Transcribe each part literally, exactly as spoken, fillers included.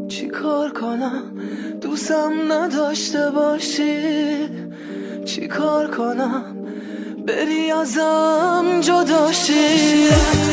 چی کار کنم دوستم نداشته باشی؟ چی کار کنم بری ازم جداشی؟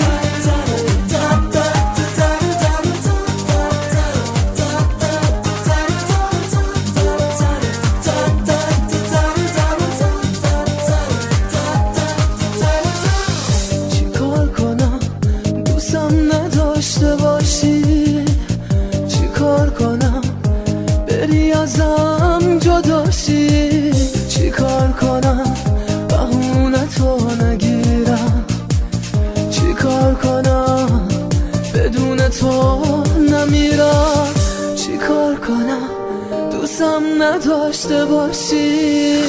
چی کار کنم دوستم نداشته باشی؟ چی کار کنم بری ازم جداشی؟ چی کار کنم بهونه تو نگیرم؟ چی کار کنم بدون تو نمیرم؟ چی کار کنم دوستم نداشته باشی؟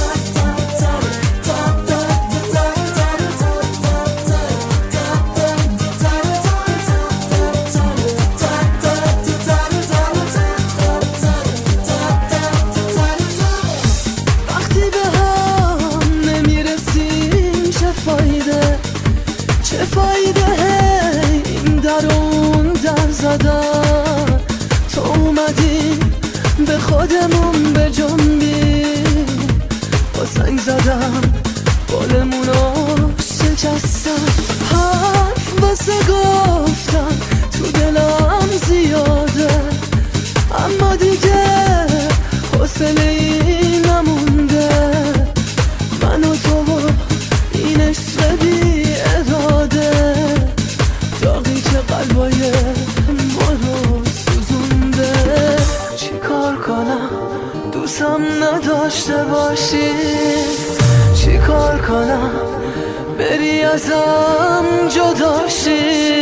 چه فایده این در اون در زدن؟ تو اومدی به خودمون به جنبی، با سنگ زدم بالمونو شکستم، حرف واسه گفتم تو دلم زیاده، اما دیگه حوصله ای نمونده. من و تو و این عشق بی اراده، داغی که قلبای ما رو سوزونده. چی کار کنم دوستم نداشته باشی؟ چی کار کنم بری ازم جداشی؟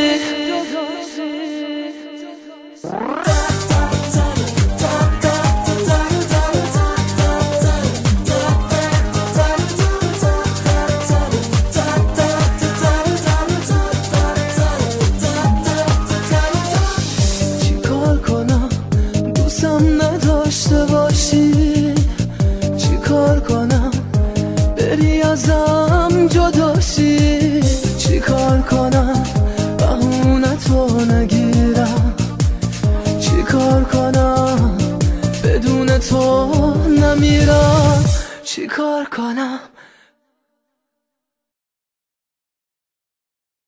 نداشته باشی؟ چی کار کنم بری ازم جداشی؟ چی کار کنم بهونه تو نگیرم؟ چی کار کنم بدون تو نمیرم؟ چی کار کنم